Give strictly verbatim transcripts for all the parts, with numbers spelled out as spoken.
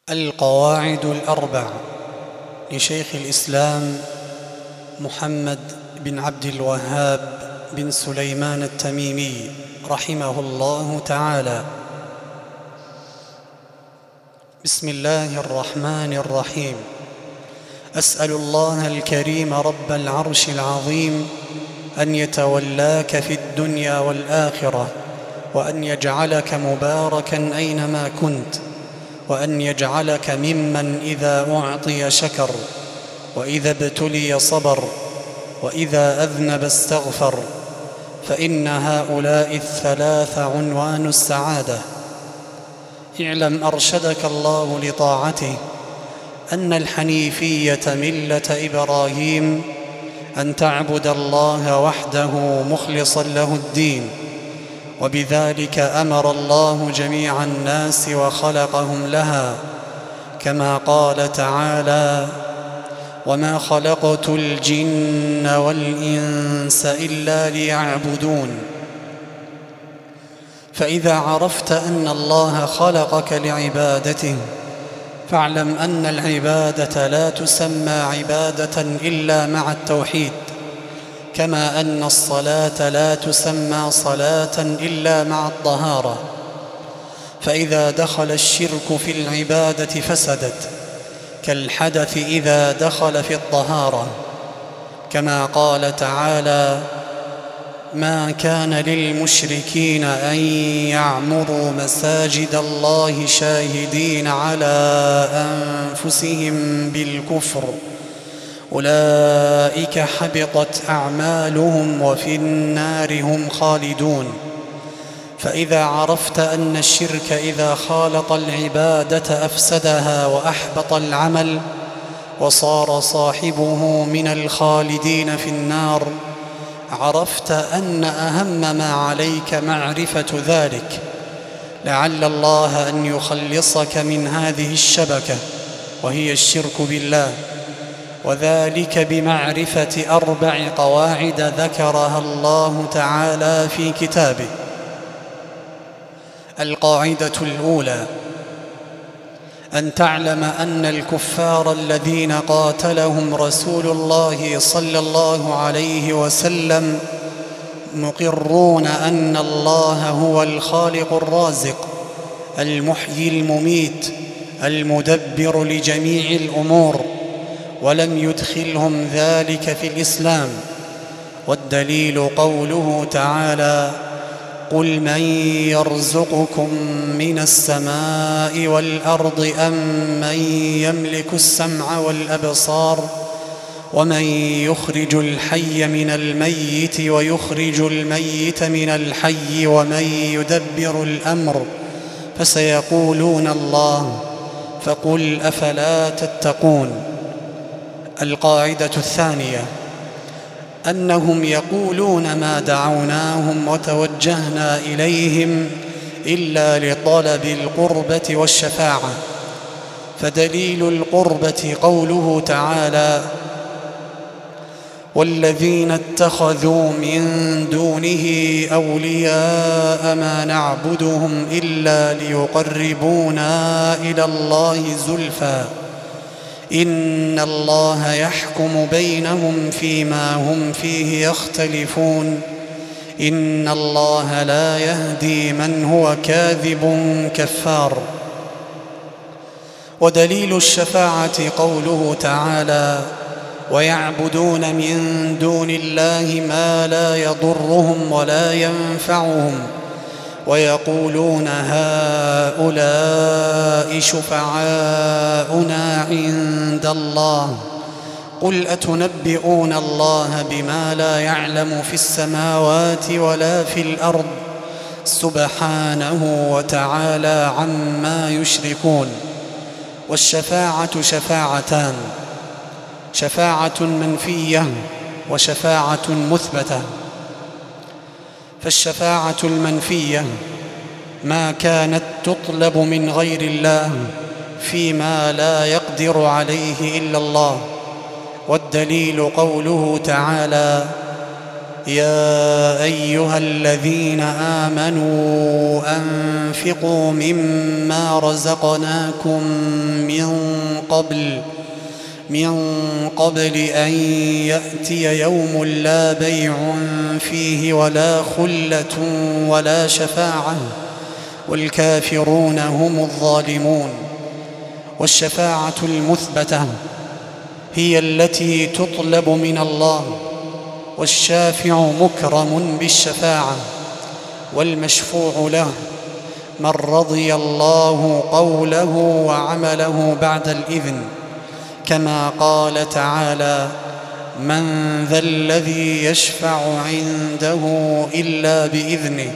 القواعد الأربع لشيخ الإسلام محمد بن عبد الوهاب بن سليمان التميمي رحمه الله تعالى. بسم الله الرحمن الرحيم. أسأل الله الكريم رب العرش العظيم أن يتولاك في الدنيا والآخرة، وأن يجعلك مباركا أينما كنت، وأن يجعلك ممن إذا أعطي شكر، وإذا ابتلي صبر، وإذا أذنب استغفر، فإن هؤلاء الثلاث عنوان السعادة. اعلم أرشدك الله لطاعته أن الحنيفية ملة إبراهيم أن تعبد الله وحده مخلصا له الدين، وبذلك أمر الله جميع الناس وخلقهم لها، كما قال تعالى: وما خلقت الجن والإنس إلا ليعبدون. فإذا عرفت أن الله خلقك لعبادته، فاعلم أن العبادة لا تسمى عبادة إلا مع التوحيد، كما أن الصلاة لا تسمى صلاة إلا مع الطهارة. فإذا دخل الشرك في العبادة فسدت، كالحدث إذا دخل في الطهارة، كما قال تعالى: ما كان للمشركين أن يعمروا مساجد الله شاهدين على أنفسهم بالكفر، أولئك حبطت أعمالهم وفي النار هم خالدون. فإذا عرفت أن الشرك إذا خالط العبادة أفسدها وأحبط العمل، وصار صاحبه من الخالدين في النار، عرفت أن أهم ما عليك معرفة ذلك، لعل الله أن يخلصك من هذه الشبكة وهي الشرك بالله، وذلك بمعرفة أربع قواعد ذكرها الله تعالى في كتابه. القاعدة الأولى: أن تعلم أن الكفار الذين قاتلهم رسول الله صلى الله عليه وسلم مقرون أن الله هو الخالق الرازق المحيي المميت المدبر لجميع الأمور، ولم يدخلهم ذلك في الإسلام. والدليل قوله تعالى: قل من يرزقكم من السماء والأرض أم من يملك السمع والأبصار ومن يخرج الحي من الميت ويخرج الميت من الحي ومن يدبر الأمر، فسيقولون الله، فقل أفلا تتقون. القاعدة الثانية: أنهم يقولون ما دعوناهم وتوجهنا إليهم إلا لطلب القربة والشفاعة. فدليل القربة قوله تعالى: والذين اتخذوا من دونه أولياء ما نعبدهم إلا ليقربونا إلى الله زلفى إن الله يحكم بينهم فيما هم فيه يختلفون إن الله لا يهدي من هو كاذب كفار. ودليل الشفاعة قوله تعالى: ويعبدون من دون الله ما لا يضرهم ولا ينفعهم ويقولون هؤلاء شفعاؤنا عند الله، قل أتنبئون الله بما لا يعلم في السماوات ولا في الأرض سبحانه وتعالى عما يشركون. والشفاعة شفاعتان: شفاعة منفية وشفاعة مثبتة. فالشفاعة المنفية ما كانت تطلب من غير الله فيما لا يقدر عليه إلا الله. والدليل قوله تعالى: يا أيها الذين آمنوا أنفقوا مما رزقناكم من قبل من قبل أن يأتي يوم لا بيع فيه ولا خلة ولا شفاعة والكافرون هم الظالمون. والشفاعة المثبتة هي التي تطلب من الله، والشافع مكرم بالشفاعة، والمشفوع له من رضي الله قوله وعمله بعد الإذن، كما قال تعالى: من ذا الذي يشفع عنده إلا بإذنه.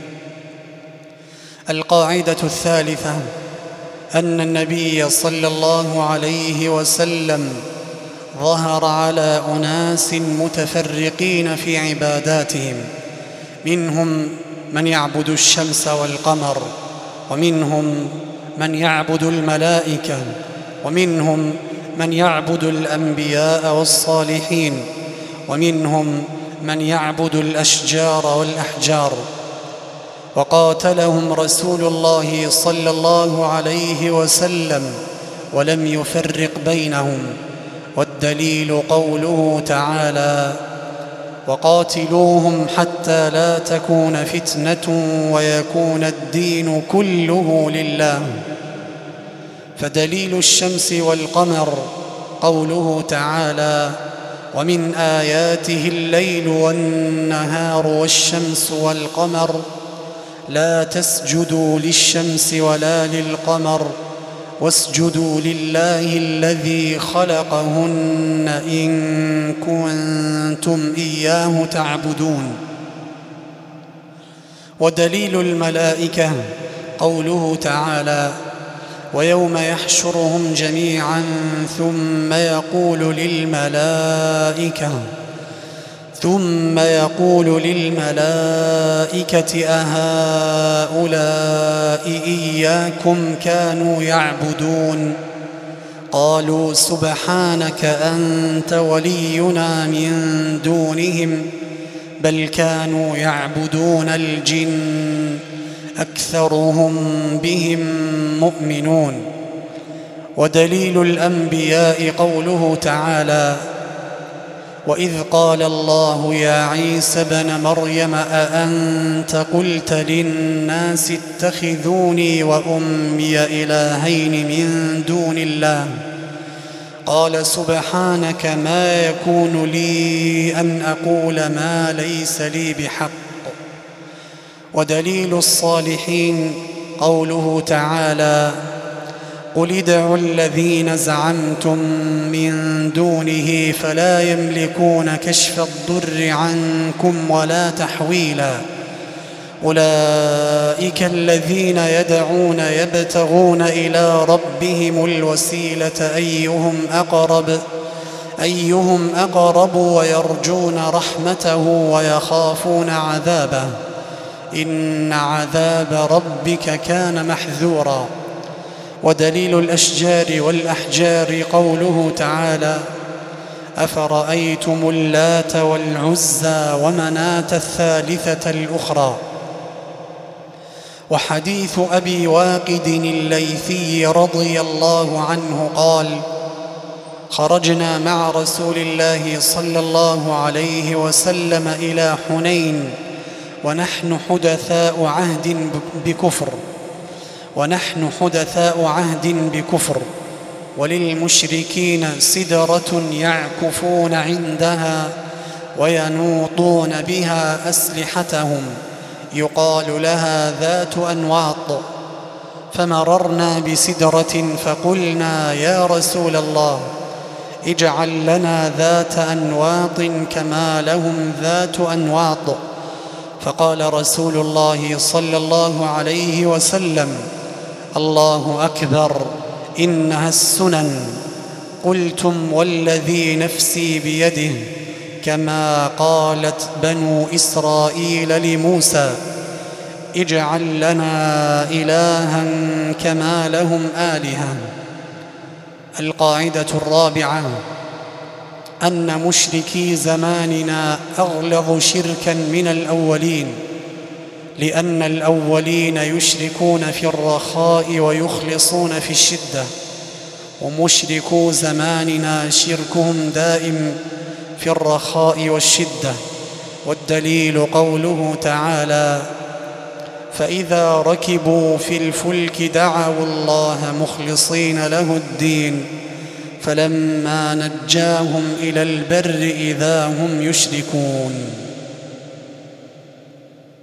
القاعدة الثالثة أن النبي صلى الله عليه وسلم ظهر على أناس متفرقين في عباداتهم، منهم من يعبد الشمس والقمر، ومنهم من يعبد الملائكة، ومنهم من يعبد الأنبياء والصالحين، ومنهم من يعبد الأشجار والأحجار. وقاتلهم رسول الله صلى الله عليه وسلم ولم يفرق بينهم، والدليل قوله تعالى: وقاتلوهم حتى لا تكون فتنة ويكون الدين كله لله. فدليل الشمس والقمر قوله تعالى: ومن آياته الليل والنهار والشمس والقمر لا تسجدوا للشمس ولا للقمر واسجدوا لله الذي خلقهن إن كنتم إياه تعبدون. ودليل الملائكة قوله تعالى: ويوم يحشرهم جميعا ثم يقول للملائكة ثم يقول للملائكة أهؤلاء إياكم كانوا يعبدون؟ قالوا سبحانك أنت ولينا من دونهم بل كانوا يعبدون الجن أكثرهم بهم مؤمنون. ودليل الأنبياء قوله تعالى: وإذ قال الله يا عيسى ابن مريم أأنت قلت للناس اتخذوني وأمي إلهين من دون الله قال سبحانك ما يكون لي أن أقول ما ليس لي بحق. ودليل الصالحين قوله تعالى: قل ادعوا الذين زعمتم من دونه فلا يملكون كشف الضر عنكم ولا تحويلا أولئك الذين يدعون يبتغون إلى ربهم الوسيلة أيهم أقرب أيهم أقرب ويرجون رحمته ويخافون عذابه إن عذاب ربك كان محذورا. ودليل الأشجار والأحجار قوله تعالى: أفرأيتم اللات والعزى ومناة الثالثة الأخرى. وحديث أبي واقد الليثي رضي الله عنه قال: خرجنا مع رسول الله صلى الله عليه وسلم إلى حنين ونحن حدثاء عهد بكفر ونحن حدثاء عهد بكفر وللمشركين سدرة يعكفون عندها وينوطون بها أسلحتهم يقال لها ذات أنواط. فمررنا بسدرة فقلنا يا رسول الله اجعل لنا ذات أنواط كما لهم ذات أنواط. فقال رسول الله صلى الله عليه وسلم: الله أكبر إنها السنن. قلتم والذي نفسي بيده كما قالت بنو إسرائيل لموسى اجعل لنا إلها كما لهم آلهة. القاعدة الرابعة أن مشركي زماننا أغلظ شركاً من الأولين، لأن الأولين يشركون في الرخاء ويخلصون في الشدة، ومشركو زماننا شركهم دائم في الرخاء والشدة. والدليل قوله تعالى: فإذا ركبوا في الفلك دعوا الله مخلصين له الدين فلما نجاهم إلى البر إذا هم يشركون.